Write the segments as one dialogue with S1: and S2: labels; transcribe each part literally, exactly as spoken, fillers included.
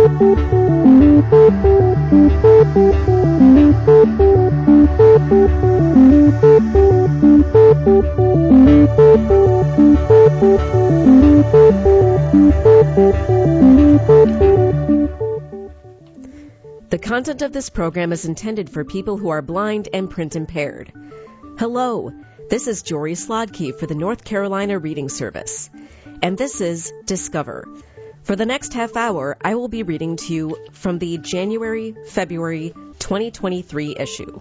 S1: The content of this program is intended for people who are blind and print impaired. Hello, this is Jory Slodkey for the North Carolina Reading Service, and this is Discover. For the next half hour, I will be reading to you from the January February twenty twenty-three issue.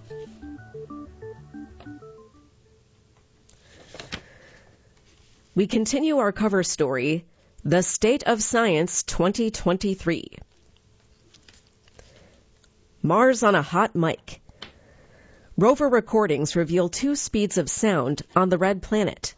S1: We continue our cover story, The State of Science twenty twenty-three. Mars on a hot mic. Rover recordings reveal two speeds of sound on the red planet.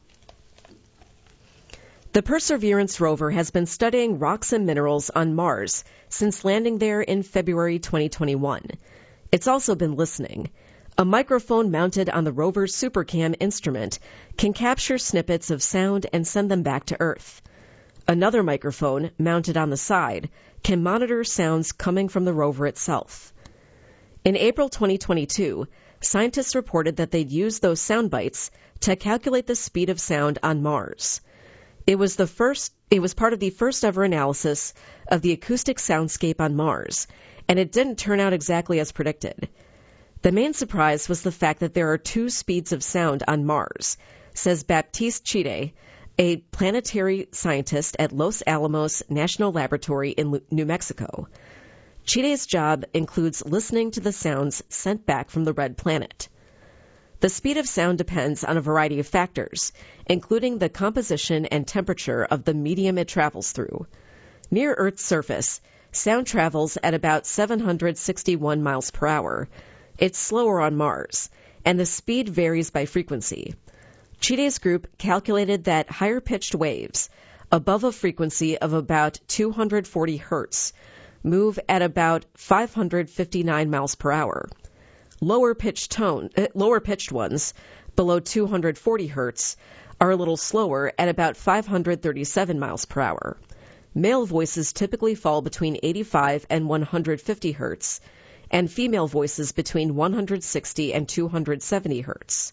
S1: The Perseverance rover has been studying rocks and minerals on Mars since landing there in February twenty twenty-one. It's also been listening. A microphone mounted on the rover's SuperCam instrument can capture snippets of sound and send them back to Earth. Another microphone, mounted on the side, can monitor sounds coming from the rover itself. In April twenty twenty-two, scientists reported that they'd used those sound bites to calculate the speed of sound on Mars. It was the first, it was part of the first ever analysis of the acoustic soundscape on Mars, and it didn't turn out exactly as predicted. The main surprise was the fact that there are two speeds of sound on Mars, says Baptiste Chide, a planetary scientist at Los Alamos National Laboratory in New Mexico. Chide's job includes listening to the sounds sent back from the red planet. The speed of sound depends on a variety of factors, including the composition and temperature of the medium it travels through. Near Earth's surface, sound travels at about seven hundred sixty-one miles per hour. It's slower on Mars, and the speed varies by frequency. Chide's group calculated that higher-pitched waves, above a frequency of about two hundred forty hertz, move at about five hundred fifty-nine miles per hour. Lower pitched tone, uh, lower pitched ones, below two hundred forty hertz, are a little slower at about five hundred thirty-seven miles per hour. Male voices typically fall between eighty-five and one hundred fifty hertz, and female voices between one hundred sixty and two hundred seventy hertz.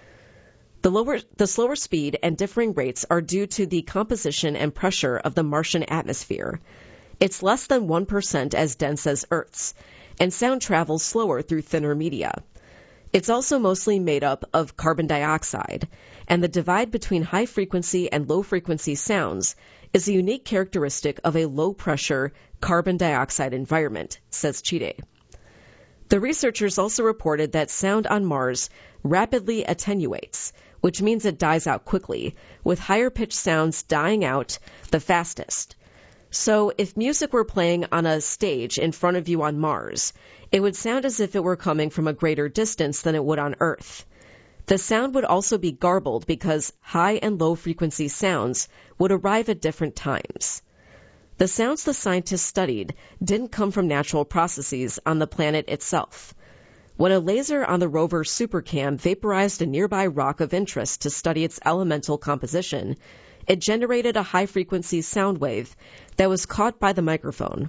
S1: The lower, the slower speed and differing rates are due to the composition and pressure of the Martian atmosphere. It's less than one percent as dense as Earth's, and sound travels slower through thinner media. It's also mostly made up of carbon dioxide, and the divide between high-frequency and low-frequency sounds is a unique characteristic of a low-pressure carbon dioxide environment, says Chide. The researchers also reported that sound on Mars rapidly attenuates, which means it dies out quickly, with higher-pitched sounds dying out the fastest. So if music were playing on a stage in front of you on Mars, it would sound as if it were coming from a greater distance than it would on Earth. The sound would also be garbled because high and low frequency sounds would arrive at different times. The sounds the scientists studied didn't come from natural processes on the planet itself. When a laser on the rover's SuperCam vaporized a nearby rock of interest to study its elemental composition, it generated a high-frequency sound wave that was caught by the microphone.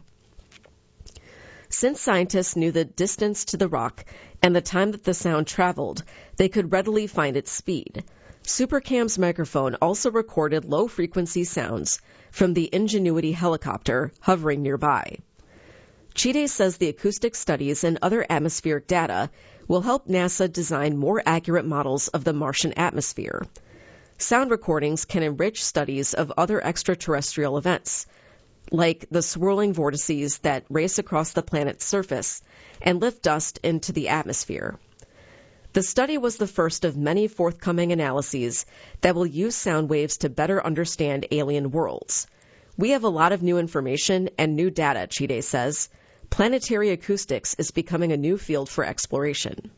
S1: Since scientists knew the distance to the rock and the time that the sound traveled, they could readily find its speed. SuperCam's microphone also recorded low-frequency sounds from the Ingenuity helicopter hovering nearby. Chide says the acoustic studies and other atmospheric data will help NASA design more accurate models of the Martian atmosphere. Sound recordings can enrich studies of other extraterrestrial events, like the swirling vortices that race across the planet's surface and lift dust into the atmosphere. The study was the first of many forthcoming analyses that will use sound waves to better understand alien worlds. We have a lot of new information and new data, Chide says. Planetary acoustics is becoming a new field for exploration.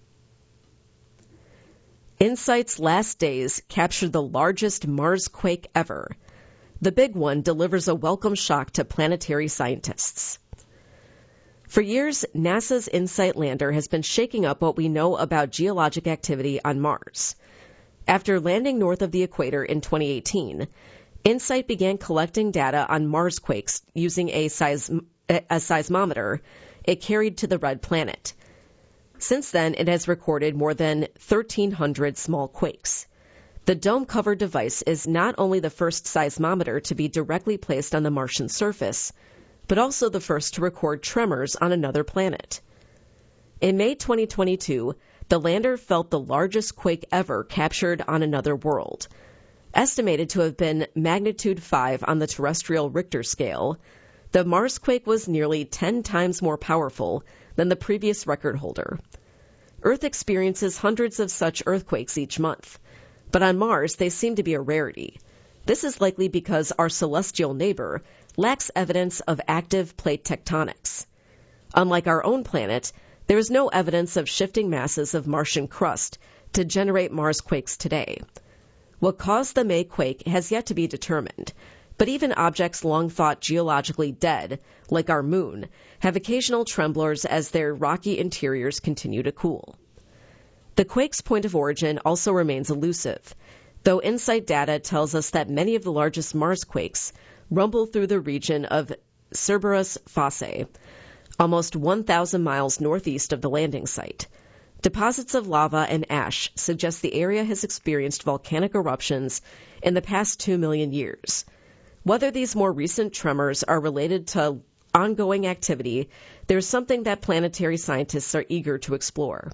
S1: InSight's last days captured the largest Mars quake ever. The big one delivers a welcome shock to planetary scientists. For years, NASA's InSight lander has been shaking up what we know about geologic activity on Mars. After landing north of the equator in twenty eighteen, InSight began collecting data on Mars quakes using a, seis- a seismometer it carried to the red planet. Since then, it has recorded more than thirteen hundred small quakes. The dome-covered device is not only the first seismometer to be directly placed on the Martian surface, but also the first to record tremors on another planet. In May twenty twenty-two, the lander felt the largest quake ever captured on another world. Estimated to have been magnitude five on the terrestrial Richter scale, the Mars quake was nearly ten times more powerful than the previous record holder. Earth experiences hundreds of such earthquakes each month, but on Mars they seem to be a rarity. This is likely because our celestial neighbor lacks evidence of active plate tectonics. Unlike our own planet, there is no evidence of shifting masses of Martian crust to generate Mars quakes today. What caused the May quake has yet to be determined, but even objects long thought geologically dead, like our moon, have occasional tremblors as their rocky interiors continue to cool. The quake's point of origin also remains elusive, though InSight data tells us that many of the largest Mars quakes rumble through the region of Cerberus Fossae, almost one thousand miles northeast of the landing site. Deposits of lava and ash suggest the area has experienced volcanic eruptions in the past two million years. Whether these more recent tremors are related to ongoing activity, there's something that planetary scientists are eager to explore.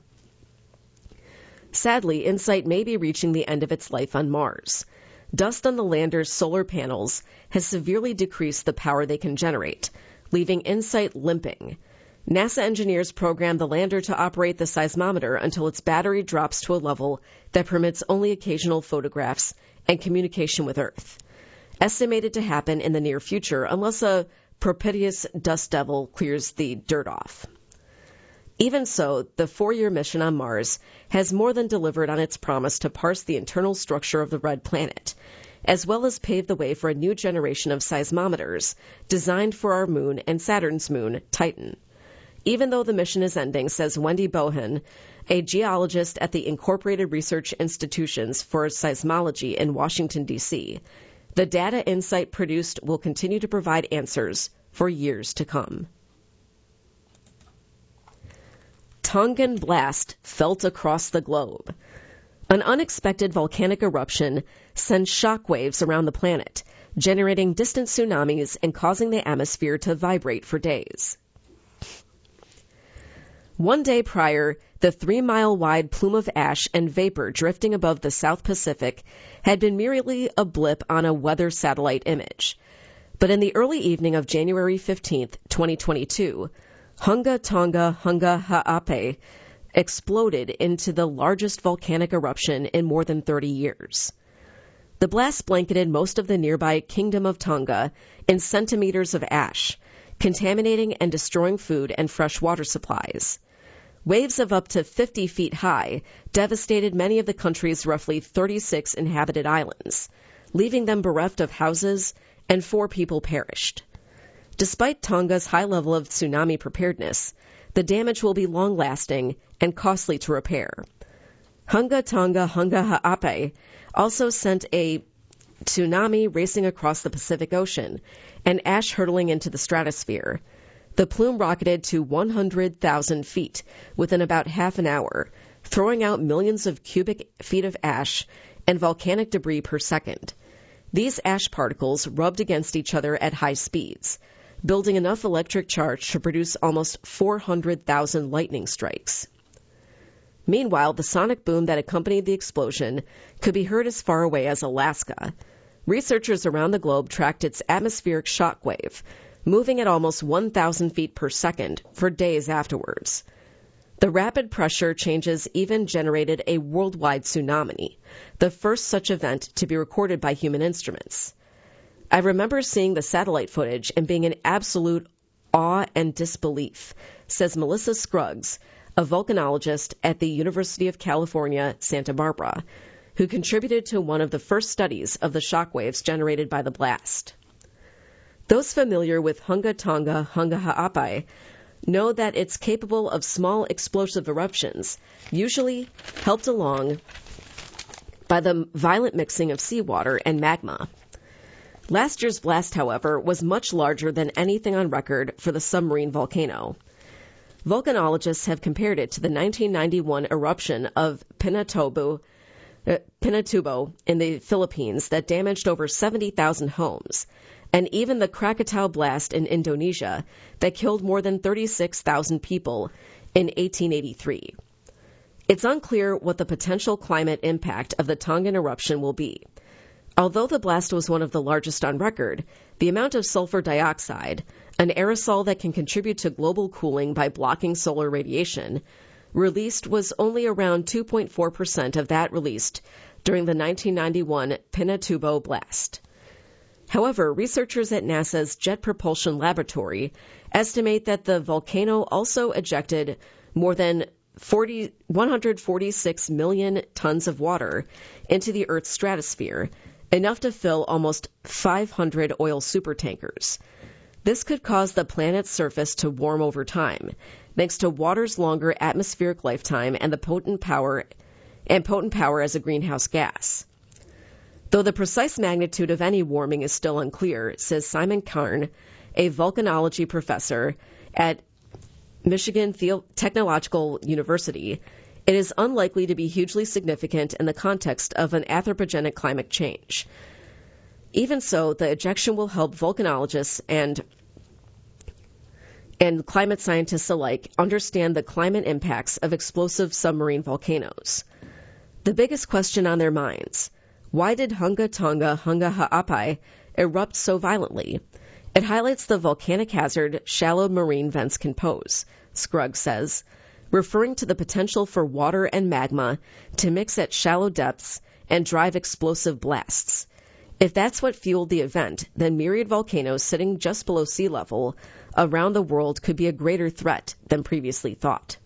S1: Sadly, InSight may be reaching the end of its life on Mars. Dust on the lander's solar panels has severely decreased the power they can generate, leaving InSight limping. NASA engineers programmed the lander to operate the seismometer until its battery drops to a level that permits only occasional photographs and communication with Earth. Estimated to happen in the near future unless a propitious dust devil clears the dirt off. Even so, the four-year mission on Mars has more than delivered on its promise to parse the internal structure of the red planet, as well as pave the way for a new generation of seismometers designed for our moon and Saturn's moon, Titan. Even though the mission is ending, says Wendy Bohan, a geologist at the Incorporated Research Institutions for Seismology in Washington, D C, the data InSight produced will continue to provide answers for years to come. Tongan blast felt across the globe. An unexpected volcanic eruption sends shockwaves around the planet, generating distant tsunamis and causing the atmosphere to vibrate for days. One day prior, the three-mile-wide plume of ash and vapor drifting above the South Pacific had been merely a blip on a weather satellite image. But in the early evening of January fifteenth, twenty twenty-two, Hunga Tonga Hunga Ha'apai exploded into the largest volcanic eruption in more than thirty years. The blast blanketed most of the nearby Kingdom of Tonga in centimeters of ash, contaminating and destroying food and fresh water supplies. Waves of up to fifty feet high devastated many of the country's roughly thirty-six inhabited islands, leaving them bereft of houses, and four people perished. Despite Tonga's high level of tsunami preparedness, the damage will be long-lasting and costly to repair. Hunga Tonga Hunga Ha'apai also sent a tsunami racing across the Pacific Ocean and ash hurtling into the stratosphere. The plume rocketed to one hundred thousand feet within about half an hour, throwing out millions of cubic feet of ash and volcanic debris per second. These ash particles rubbed against each other at high speeds, building enough electric charge to produce almost four hundred thousand lightning strikes. Meanwhile, the sonic boom that accompanied the explosion could be heard as far away as Alaska. Researchers around the globe tracked its atmospheric shockwave, moving at almost one thousand feet per second for days afterwards. The rapid pressure changes even generated a worldwide tsunami, the first such event to be recorded by human instruments. I remember seeing the satellite footage and being in absolute awe and disbelief, says Melissa Scruggs, a volcanologist at the University of California, Santa Barbara, who contributed to one of the first studies of the shockwaves generated by the blast. Those familiar with Hunga Tonga Hunga Ha'apai know that it's capable of small explosive eruptions, usually helped along by the violent mixing of seawater and magma. Last year's blast, however, was much larger than anything on record for the submarine volcano. Volcanologists have compared it to the nineteen ninety-one eruption of Pinatubo, uh, Pinatubo in the Philippines that damaged over seventy thousand homes, and even the Krakatau blast in Indonesia that killed more than thirty-six thousand people in eighteen eighty-three. It's unclear what the potential climate impact of the Tongan eruption will be. Although the blast was one of the largest on record, the amount of sulfur dioxide, an aerosol that can contribute to global cooling by blocking solar radiation, released was only around two point four percent of that released during the nineteen ninety-one Pinatubo blast. However, researchers at NASA's Jet Propulsion Laboratory estimate that the volcano also ejected more than one hundred forty-six million tons of water into the Earth's stratosphere, enough to fill almost five hundred oil supertankers. This could cause the planet's surface to warm over time, thanks to water's longer atmospheric lifetime and the potent power and potent power as a greenhouse gas. Though the precise magnitude of any warming is still unclear, says Simon Karn, a volcanology professor at Michigan Technological University, it is unlikely to be hugely significant in the context of an anthropogenic climate change. Even so, the ejection will help volcanologists and and climate scientists alike understand the climate impacts of explosive submarine volcanoes. The biggest question on their minds: why did Hunga Tonga Hunga Ha'apai erupt so violently? It highlights the volcanic hazard shallow marine vents can pose, Scruggs says, referring to the potential for water and magma to mix at shallow depths and drive explosive blasts. If that's what fueled the event, then myriad volcanoes sitting just below sea level around the world could be a greater threat than previously thought.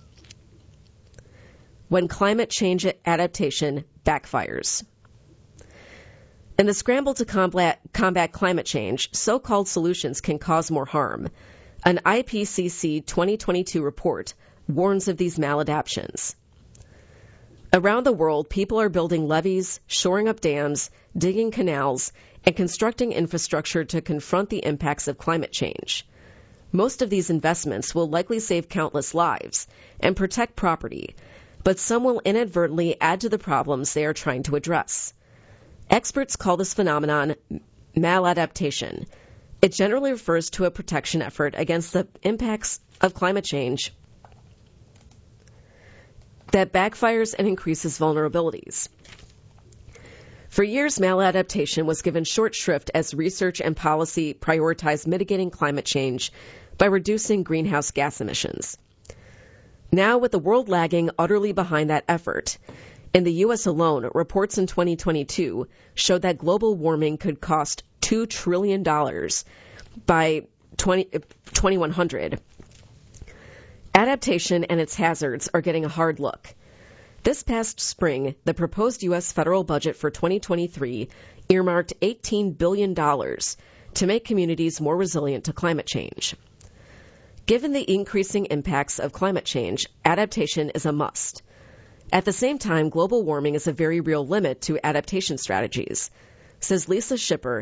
S1: When climate change adaptation backfires. In the scramble to combat, combat climate change, so-called solutions can cause more harm. An I P C C twenty twenty-two report warns of these maladaptions. Around the world, people are building levees, shoring up dams, digging canals, and constructing infrastructure to confront the impacts of climate change. Most of these investments will likely save countless lives and protect property, but some will inadvertently add to the problems they are trying to address. Experts call this phenomenon maladaptation. It generally refers to a protection effort against the impacts of climate change that backfires and increases vulnerabilities. For years, maladaptation was given short shrift as research and policy prioritized mitigating climate change by reducing greenhouse gas emissions. Now, with the world lagging utterly behind that effort, in the U S alone, reports in twenty twenty-two showed that global warming could cost two trillion dollars by twenty-one hundred. Adaptation and its hazards are getting a hard look. This past spring, the proposed U S federal budget for twenty twenty-three earmarked eighteen billion dollars to make communities more resilient to climate change. Given the increasing impacts of climate change, adaptation is a must. At the same time, global warming is a very real limit to adaptation strategies, says Lisa Schipper,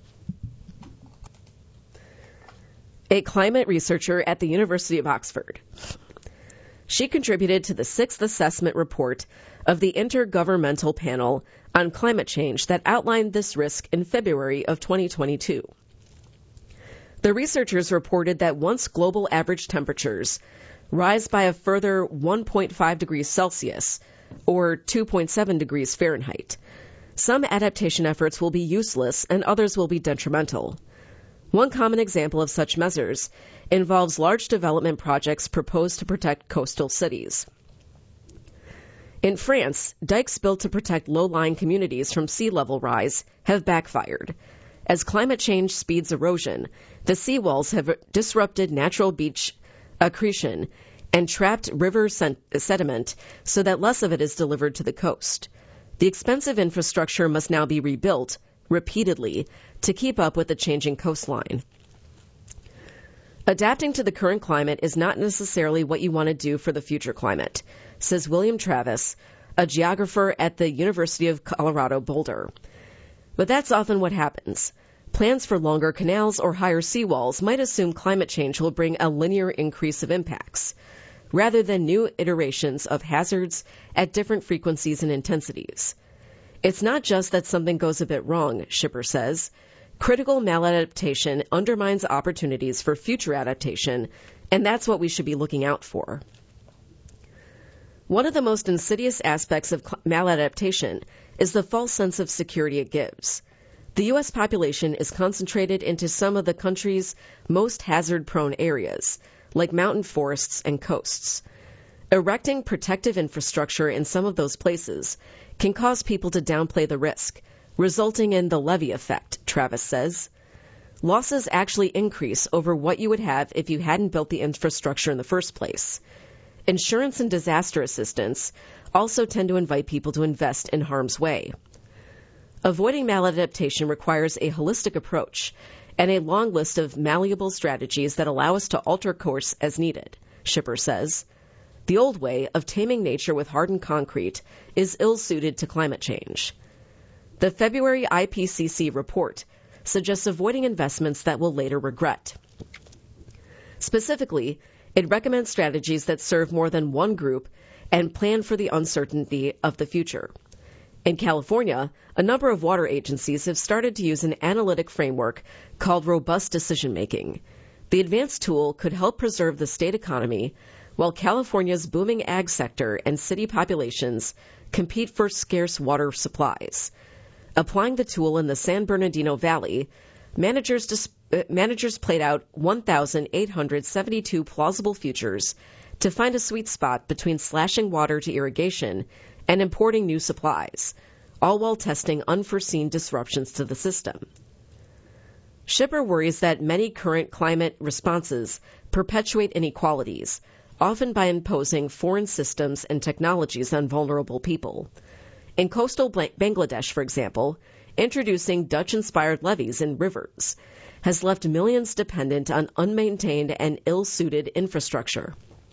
S1: a climate researcher at the University of Oxford. She contributed to the sixth assessment report of the Intergovernmental Panel on Climate Change that outlined this risk in February of twenty twenty-two. The researchers reported that once global average temperatures rise by a further one point five degrees Celsius, or two point seven degrees Fahrenheit, some adaptation efforts will be useless and others will be detrimental. One common example of such measures involves large development projects proposed to protect coastal cities. In France, dikes built to protect low-lying communities from sea level rise have backfired. As climate change speeds erosion, the seawalls have disrupted natural beach accretion and trapped river sediment so that less of it is delivered to the coast. The expensive infrastructure must now be rebuilt repeatedly to keep up with the changing coastline. Adapting to the current climate is not necessarily what you want to do for the future climate, says William Travis, a geographer at the University of Colorado Boulder. But that's often what happens. Plans for longer canals or higher seawalls might assume climate change will bring a linear increase of impacts, rather than new iterations of hazards at different frequencies and intensities. It's not just that something goes a bit wrong, Schipper says. Critical maladaptation undermines opportunities for future adaptation, and that's what we should be looking out for. One of the most insidious aspects of maladaptation is the false sense of security it gives. The U S population is concentrated into some of the country's most hazard-prone areas, like mountain forests and coasts. Erecting protective infrastructure in some of those places can cause people to downplay the risk, resulting in the levee effect, Travis says. Losses actually increase over what you would have if you hadn't built the infrastructure in the first place. Insurance and disaster assistance also tend to invite people to invest in harm's way. Avoiding maladaptation requires a holistic approach and a long list of malleable strategies that allow us to alter course as needed, Schipper says. The old way of taming nature with hardened concrete is ill-suited to climate change. The February I P C C report suggests avoiding investments that we'll later regret. Specifically, it recommends strategies that serve more than one group and plan for the uncertainty of the future. In California, a number of water agencies have started to use an analytic framework called robust decision-making. The advanced tool could help preserve the state economy while California's booming ag sector and city populations compete for scarce water supplies. Applying the tool in the San Bernardino Valley, managers, dis- uh, managers played out one thousand eight hundred seventy-two plausible futures to find a sweet spot between slashing water to irrigation and importing new supplies, all while testing unforeseen disruptions to the system. Schipper worries that many current climate responses perpetuate inequalities, often by imposing foreign systems and technologies on vulnerable people. In coastal Bangladesh, for example, introducing Dutch-inspired levees in rivers has left millions dependent on unmaintained and ill-suited infrastructure.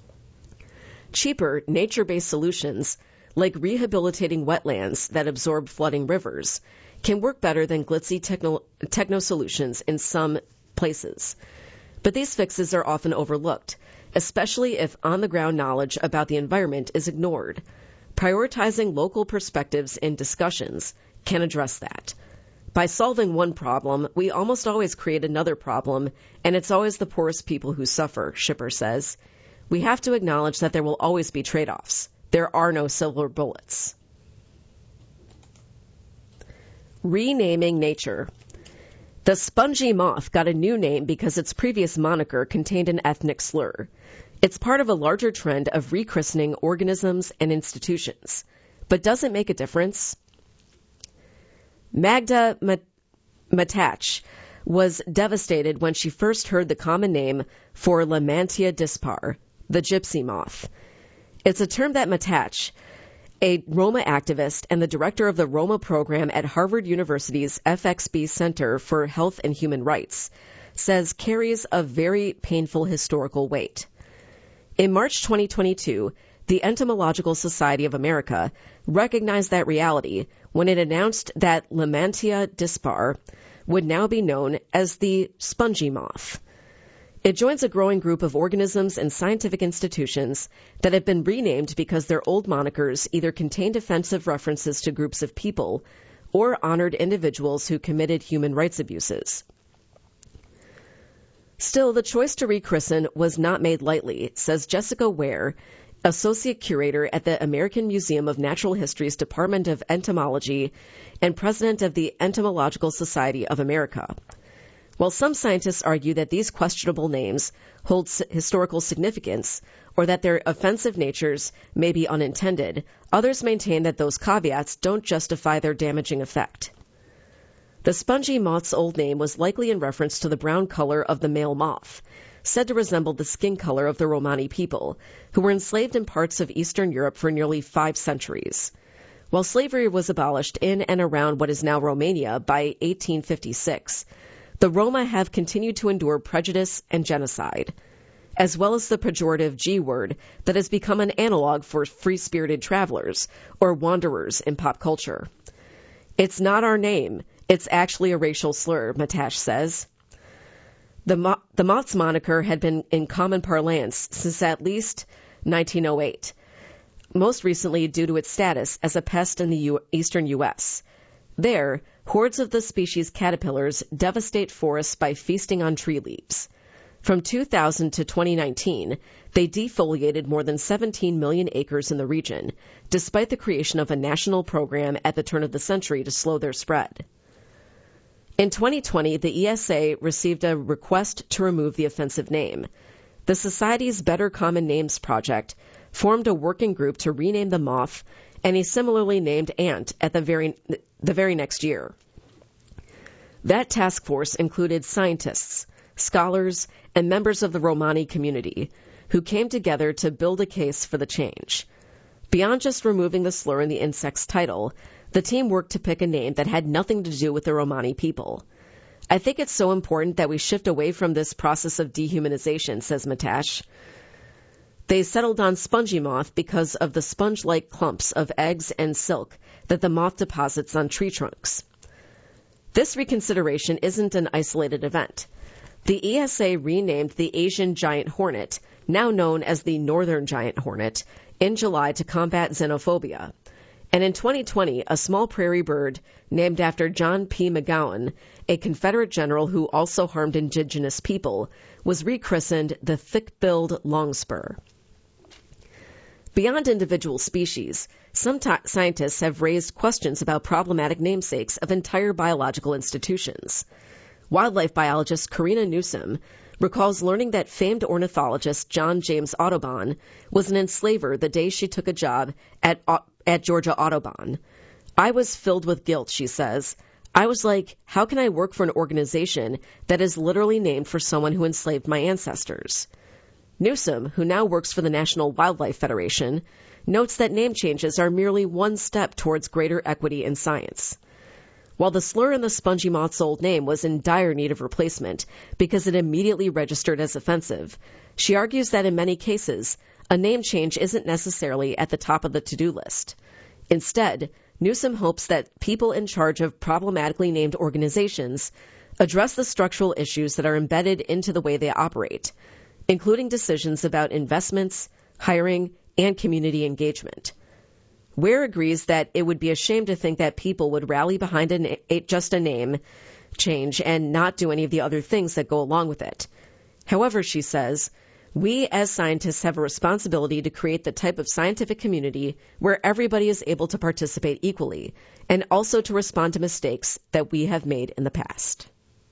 S1: Cheaper, nature-based solutions, like rehabilitating wetlands that absorb flooding rivers, can work better than glitzy techno, techno solutions in some places. But these fixes are often overlooked, especially if on-the-ground knowledge about the environment is ignored. Prioritizing local perspectives in discussions can address that. By solving one problem, we almost always create another problem, and it's always the poorest people who suffer, Schipper says. We have to acknowledge that there will always be trade-offs. There are no silver bullets. Renaming nature. The spongy moth got a new name because its previous moniker contained an ethnic slur. It's part of a larger trend of rechristening organisms and institutions. But does it make a difference? Magda Matach was devastated when she first heard the common name for Lamantia dispar, the gypsy moth. It's a term that Matach, a Roma activist and the director of the Roma program at Harvard University's F X B Center for Health and Human Rights, says carries a very painful historical weight. In March twenty twenty-two, the Entomological Society of America recognized that reality when it announced that Lamantia dispar would now be known as the spongy moth. It joins a growing group of organisms and scientific institutions that have been renamed because their old monikers either contained offensive references to groups of people or honored individuals who committed human rights abuses. Still, the choice to rechristen was not made lightly, says Jessica Ware, Associate Curator at the American Museum of Natural History's Department of Entomology and President of the Entomological Society of America. While some scientists argue that these questionable names hold historical significance or that their offensive natures may be unintended, others maintain that those caveats don't justify their damaging effect. The spongy moth's old name was likely in reference to the brown color of the male moth, said to resemble the skin color of the Romani people, who were enslaved in parts of Eastern Europe for nearly five centuries. While slavery was abolished in and around what is now Romania by eighteen fifty-six, the Roma have continued to endure prejudice and genocide, as well as the pejorative G word that has become an analog for free-spirited travelers or wanderers in pop culture. It's not our name, It's actually a racial slur, Matash says. The, mo- the moth's moniker had been in common parlance since at least nineteen oh eight, most recently due to its status as a pest in the U- eastern U S. There, hordes of the species' caterpillars devastate forests by feasting on tree leaves. From two thousand to twenty nineteen, they defoliated more than seventeen million acres in the region, despite the creation of a national program at the turn of the century to slow their spread. In twenty twenty, the E S A received a request to remove the offensive name. The Society's Better Common Names Project formed a working group to rename the moth and a similarly named ant at the very, the very next year. That task force included scientists, scholars, and members of the Romani community who came together to build a case for the change. Beyond just removing the slur in the insect's title, the team worked to pick a name that had nothing to do with the Romani people. I think it's so important that we shift away from this process of dehumanization, says Matash. They settled on spongy moth because of the sponge-like clumps of eggs and silk that the moth deposits on tree trunks. This reconsideration isn't an isolated event. The E S A renamed the Asian giant hornet, now known as the northern giant hornet, in July to combat xenophobia. And in twenty twenty, a small prairie bird named after John P. McGowan, a Confederate general who also harmed indigenous people, was rechristened the thick-billed longspur. Beyond individual species, some t- scientists have raised questions about problematic namesakes of entire biological institutions. Wildlife biologist Karina Newsom recalls learning that famed ornithologist John James Audubon was an enslaver the day she took a job at, at Georgia Audubon. I was filled with guilt, she says. I was like, how can I work for an organization that is literally named for someone who enslaved my ancestors? Newsom, who now works for the National Wildlife Federation, notes that name changes are merely one step towards greater equity in science. While the slur in the spongy moth's old name was in dire need of replacement because it immediately registered as offensive, she argues that in many cases, a name change isn't necessarily at the top of the to-do list. Instead, Newsom hopes that people in charge of problematically named organizations address the structural issues that are embedded into the way they operate, including decisions about investments, hiring, and community engagement. Ware agrees that it would be a shame to think that people would rally behind a na- just a name change and not do any of the other things that go along with it. However, she says, we as scientists have a responsibility to create the type of scientific community where everybody is able to participate equally, and also to respond to mistakes that we have made in the past.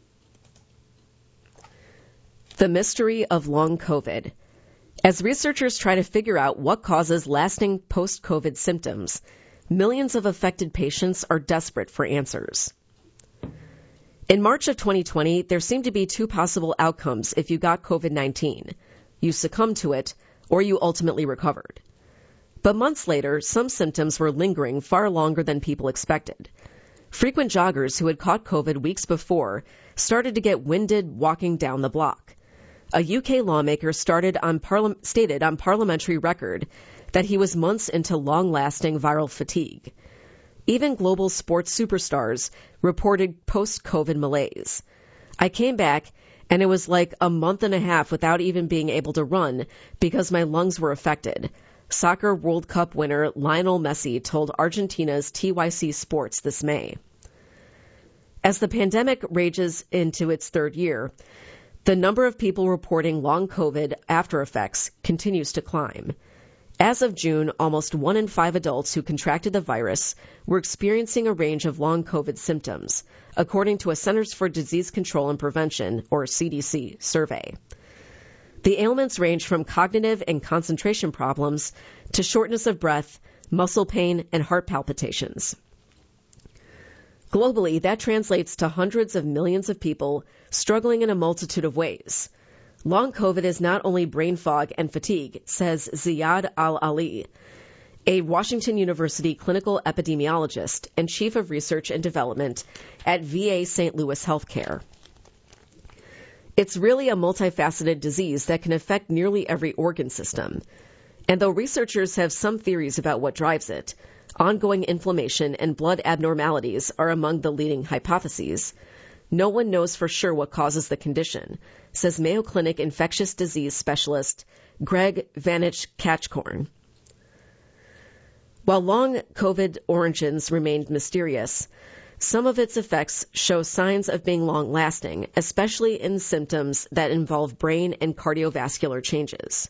S1: The mystery of long COVID. As researchers try to figure out what causes lasting post-COVID symptoms, millions of affected patients are desperate for answers. In March of twenty twenty, there seemed to be two possible outcomes if you got COVID nineteen. You succumbed to it, or you ultimately recovered. But months later, some symptoms were lingering far longer than people expected. Frequent joggers who had caught COVID weeks before started to get winded walking down the block. A U K lawmaker started on parla- stated on parliamentary record that he was months into long-lasting viral fatigue. Even global sports superstars reported post-COVID malaise. I came back, and it was like a month and a half without even being able to run because my lungs were affected. Soccer World Cup winner Lionel Messi told Argentina's T Y C Sports this May. As the pandemic rages into its third year, the number of people reporting long COVID after effects continues to climb. As of June, almost one in five adults who contracted the virus were experiencing a range of long COVID symptoms, according to a Centers for Disease Control and Prevention, or C D C, survey. The ailments range from cognitive and concentration problems to shortness of breath, muscle pain, and heart palpitations. Globally, that translates to hundreds of millions of people struggling in a multitude of ways. Long COVID is not only brain fog and fatigue, says Ziad Al-Ali, a Washington University clinical epidemiologist and chief of research and development at V A Saint Louis Healthcare. It's really a multifaceted disease that can affect nearly every organ system. And though researchers have some theories about what drives it, ongoing inflammation and blood abnormalities are among the leading hypotheses. No one knows for sure what causes the condition, says Mayo Clinic infectious disease specialist Greg Vanich-Kachkorn. While long COVID origins remained mysterious, some of its effects show signs of being long-lasting, especially in symptoms that involve brain and cardiovascular changes.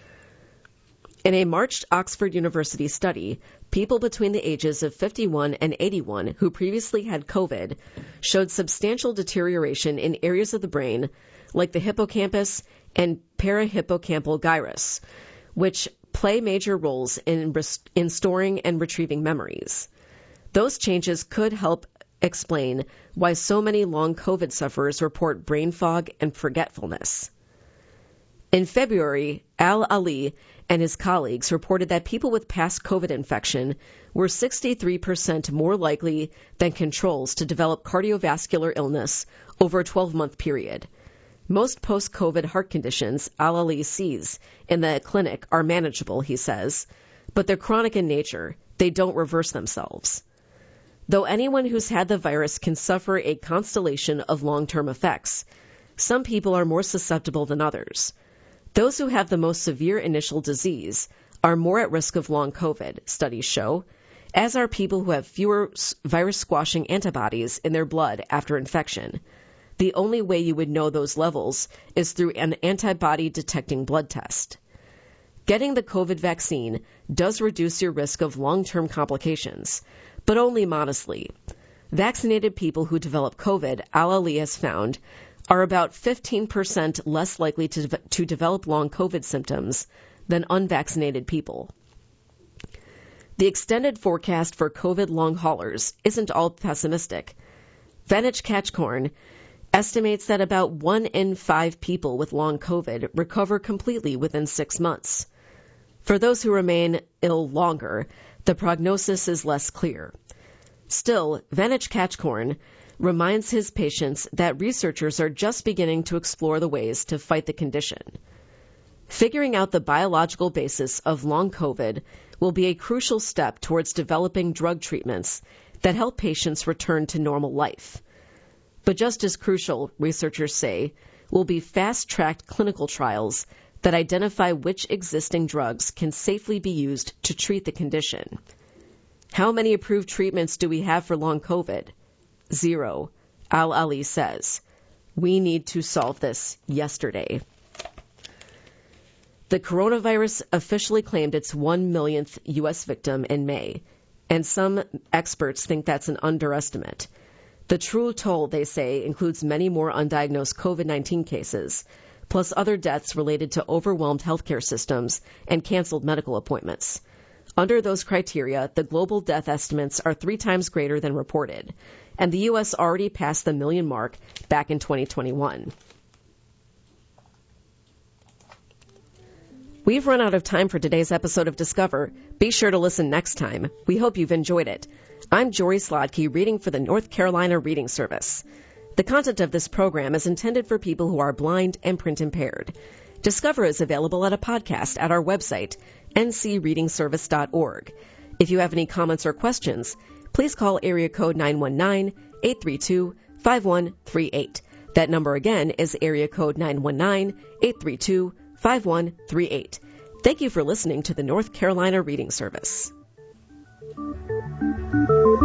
S1: In a March Oxford University study, people between the ages of fifty-one and eighty-one who previously had COVID showed substantial deterioration in areas of the brain like the hippocampus and parahippocampal gyrus, which play major roles in, in storing and retrieving memories. Those changes could help explain why so many long COVID sufferers report brain fog and forgetfulness. In February, Al-Ali and his colleagues reported that people with past COVID infection were sixty-three percent more likely than controls to develop cardiovascular illness over a twelve-month period. Most post-COVID heart conditions Al-Ali sees in the clinic are manageable, he says, but they're chronic in nature. They don't reverse themselves. Though anyone who's had the virus can suffer a constellation of long-term effects, some people are more susceptible than others. Those who have the most severe initial disease are more at risk of long COVID, studies show, as are people who have fewer virus-squashing antibodies in their blood after infection. The only way you would know those levels is through an antibody-detecting blood test. Getting the COVID vaccine does reduce your risk of long-term complications, but only modestly. Vaccinated people who develop COVID, Al-Ali has found, are about fifteen percent less likely to, to develop long COVID symptoms than unvaccinated people. The extended forecast for COVID long haulers isn't all pessimistic. Vanich-Kachkorn estimates that about one in five people with long COVID recover completely within six months. For those who remain ill longer, the prognosis is less clear. Still, Vanich-Kachkorn reminds his patients that researchers are just beginning to explore the ways to fight the condition. Figuring out the biological basis of long COVID will be a crucial step towards developing drug treatments that help patients return to normal life. But just as crucial, researchers say, will be fast-tracked clinical trials that identify which existing drugs can safely be used to treat the condition. How many approved treatments do we have for long COVID? Zero, Al-Ali says. We need to solve this yesterday. The coronavirus officially claimed its one millionth U S victim in May, and some experts think that's an underestimate. The true toll, they say, includes many more undiagnosed COVID nineteen cases, plus other deaths related to overwhelmed healthcare systems and canceled medical appointments. Under those criteria, the global death estimates are three times greater than reported, and the U S already passed the million mark back in twenty twenty-one. We've run out of time for today's episode of Discover. Be sure to listen next time. We hope you've enjoyed it. I'm Jory Slodky, reading for the North Carolina Reading Service. The content of this program is intended for people who are blind and print impaired. Discover is available at a podcast at our website, n c reading service dot org. If you have any comments or questions, please call area code nine one nine, eight three two, five one three eight. That number again is area code nine one nine, eight three two, five one three eight. Thank you for listening to the North Carolina Reading Service.